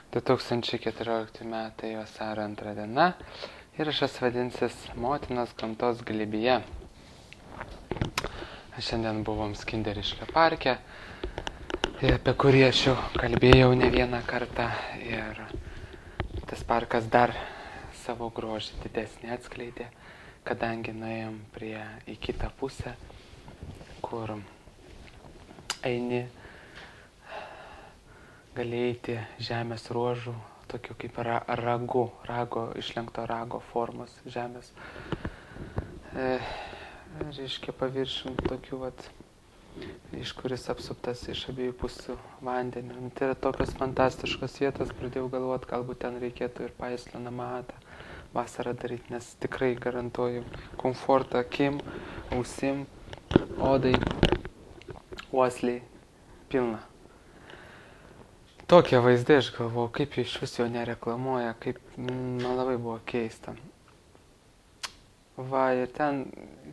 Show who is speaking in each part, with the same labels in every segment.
Speaker 1: 2014 metai vasario 2 diena. Įrašas vadinsis Motinos gamtos glėbyje. Šiandien buvom Skinderiškio parke, apie kurį aš jau kalbėjau ne vieną kartą. Ir tas parkas dar savo grožį didesnį atskleidė, kadangi nuėjom į kitą pusę, kur eini, gali eiti žemės ruožų, tokių kaip išlenkto rago formos žemės. Reiškia paviršium tokių iš kuris apsuptas iš abiejų pusių vandeniu. Tai yra tokios fantastiškos vietos, pradėjau galvoti, galbūt ten reikėtų ir Paislo namatą vasarą daryti, nes tikrai garantuoju komfortą akim, ausim, odai, uosliai, pilna. Tokie vaizdai, aš galvoju, kaip iš vis jo nereklamuoja, kaip, labai buvo keista. Ir ten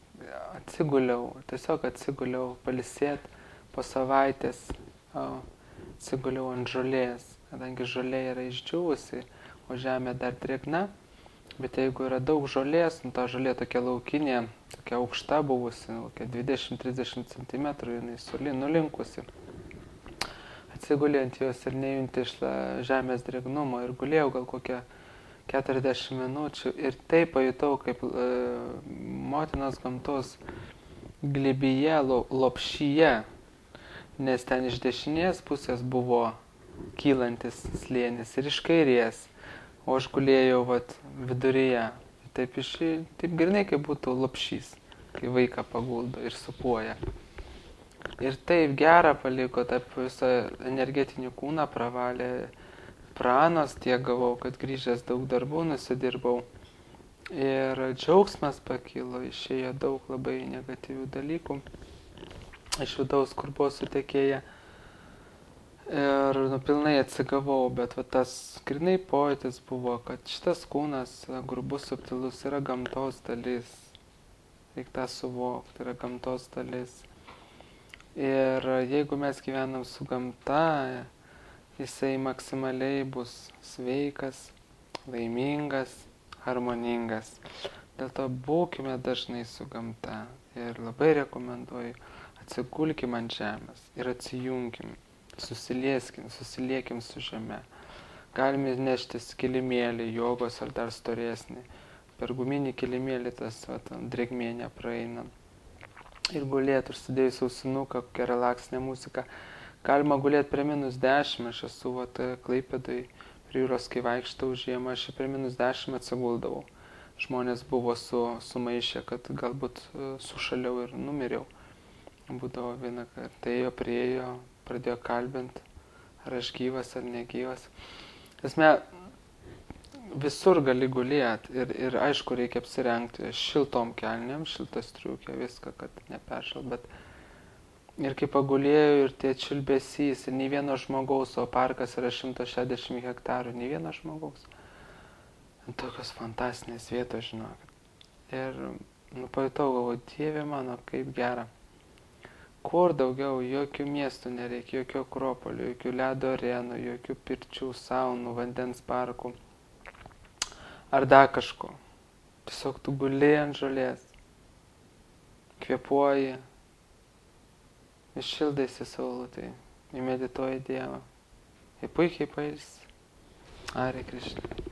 Speaker 1: tiesiog atsiguliau pailsėti po savaitės, atsiguliau ant žolės, kadangi žolė yra išdžiūvusi, o žemė dar drėgna, bet jeigu yra daug žolės, ta žolė tokia laukinė, tokia aukšta buvusi, 20-30 cm, jinai nulinkusi. Atsigulė ant jos ir nejunti iš žemės drėgnumo ir gulėjau gal kokią 40 minučių ir taip pajutau, kaip motinos gamtos glėbyje, lopšyje, nes ten iš dešinės pusės buvo kylantis slėnis ir iš kairės, o aš gulėjau viduryje. Taip grynai kaip būtų lopšys, kai vaiką paguldo ir supuoja. Ir taip gera paliko, taip visą energetinį kūną pravalė pranos, tiek gavau, kad grįžęs daug darbų nusidirbau. Ir džiaugsmas pakilo, išėjo daug labai negatyvių dalykų iš vidaus, kur buvo sutekėję. Ir pilnai atsigavau, bet tas grynai pojūtis buvo, kad šitas kūnas, grubus, subtilus, yra gamtos dalis. Reikia tą suvokti, yra gamtos dalis. Ir jeigu mes gyvenam su gamta, jisai maksimaliai bus sveikas, laimingas, harmoningas. Dėl to būkime dažnai su gamta. Ir labai rekomenduoju, atsigulkim ant žemės ir atsijunkim, susiliekim su žeme. Galime neštis kilimėlį, jogos ar dar storesnį. Per guminį kilimėlį tas drėgmė nepraeina. Ir gulėti, ir sudėjus ausinuką, kokią relaksinę muziką. Galima gulėti prie -10, aš esu Klaipėdoj, prie jūros, kai vaikštau žiemą, aš prie -10 atsiguldavau. Žmonės buvo sumaišę, kad galbūt sušaliau ir numiriau. Būdavo vieną kartą, ėjo, priejo, pradėjo kalbinti, ar aš gyvas ar negyvas. Esmė, visur gali gulėti ir aišku reikia apsirengti šiltom kelnėm, šiltą striukę, viską, kad neperšalt, bet ir kai pagulėjau ir tie čiulbesys ir nei vieno žmogaus, o parkas yra 160 hektarų, nei vieno žmogaus. Tokios fantastinės vietos, žinokit. Ir pajutau, galvoju, Dieve mano, kaip gera. Kur daugiau, jokių miestų nereikia, jokių akropolių, jokių ledo arenų, jokių pirčių, saunų, vandens parkų. Ar dar kažko. Tiesiog tu gulėjai ant žolės, kvėpuoji, šildaisi saulutėj, medituoji Dievą. Ir puikiai pailsi. Hare Krishna.